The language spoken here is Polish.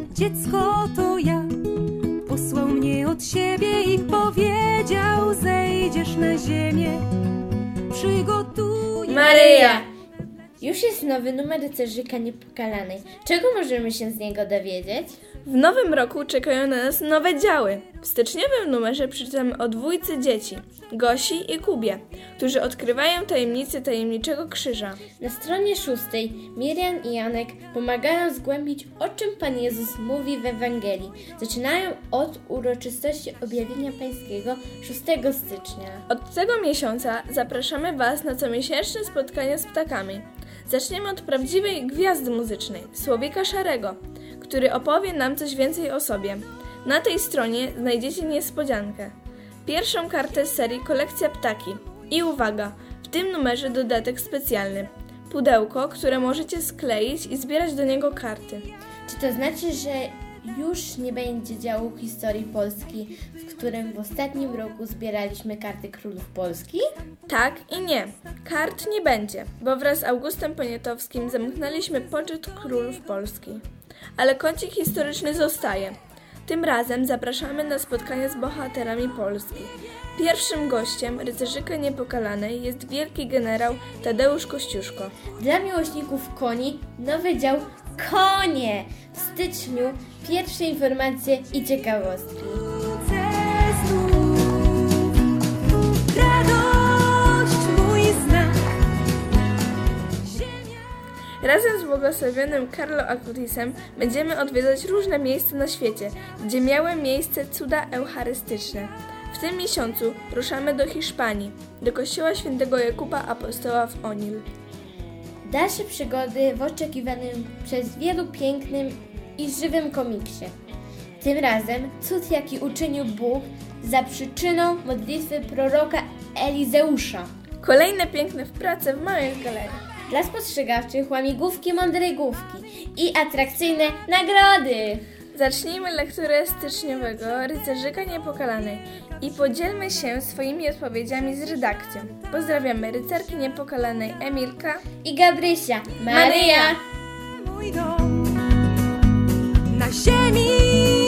dziecko to ja. Posłał mnie od siebie i powiedział: zejdziesz na ziemię, przygotuj. Maryja! Już jest nowy numer Rycerzyka Niepokalanej. Czego możemy się z niego dowiedzieć? W nowym roku czekają na nas nowe działy. W styczniowym numerze przeczytamy o dwójcy dzieci, Gosi i Kubie, którzy odkrywają tajemnicę tajemniczego krzyża. Na stronie 6 Miriam i Janek pomagają zgłębić, o czym Pan Jezus mówi w Ewangelii. Zaczynają od uroczystości Objawienia Pańskiego 6 stycznia. Od tego miesiąca zapraszamy Was na comiesięczne spotkania z ptakami. Zaczniemy od prawdziwej gwiazdy muzycznej, Słowika Szarego, który opowie nam coś więcej o sobie. Na tej stronie znajdziecie niespodziankę. Pierwszą kartę z serii Kolekcja Ptaki. I uwaga, w tym numerze dodatek specjalny. Pudełko, które możecie skleić i zbierać do niego karty. Czy to znaczy, że już nie będzie działu historii Polski, w którym w ostatnim roku zbieraliśmy karty królów Polski? Tak i nie. Kart nie będzie, bo wraz z Augustem Poniatowskim zamknęliśmy poczet królów Polski. Ale kącik historyczny zostaje. Tym razem zapraszamy na spotkanie z bohaterami Polski. Pierwszym gościem Rycerzyka Niepokalanej jest wielki generał Tadeusz Kościuszko. Dla miłośników koni nowy dział Konie! W styczniu pierwsze informacje i ciekawostki. Razem z błogosławionym Carlo Acutisem będziemy odwiedzać różne miejsca na świecie, gdzie miały miejsce cuda eucharystyczne. W tym miesiącu ruszamy do Hiszpanii, do kościoła świętego Jakuba Apostoła w Onil. Dalsze przygody w oczekiwanym przez wielu pięknym i żywym komiksie. Tym razem cud, jaki uczynił Bóg za przyczyną modlitwy proroka Elizeusza. Kolejne piękne prace w małej galerii. Dla spostrzegawczych łamigłówki mądrej główki i atrakcyjne nagrody. Zacznijmy lekturę styczniowego Rycerzyka Niepokalanej i podzielmy się swoimi odpowiedziami z redakcją. Pozdrawiamy Rycerki Niepokalanej Emilka i Gabrysia. Maryja! Mój dom na ziemi.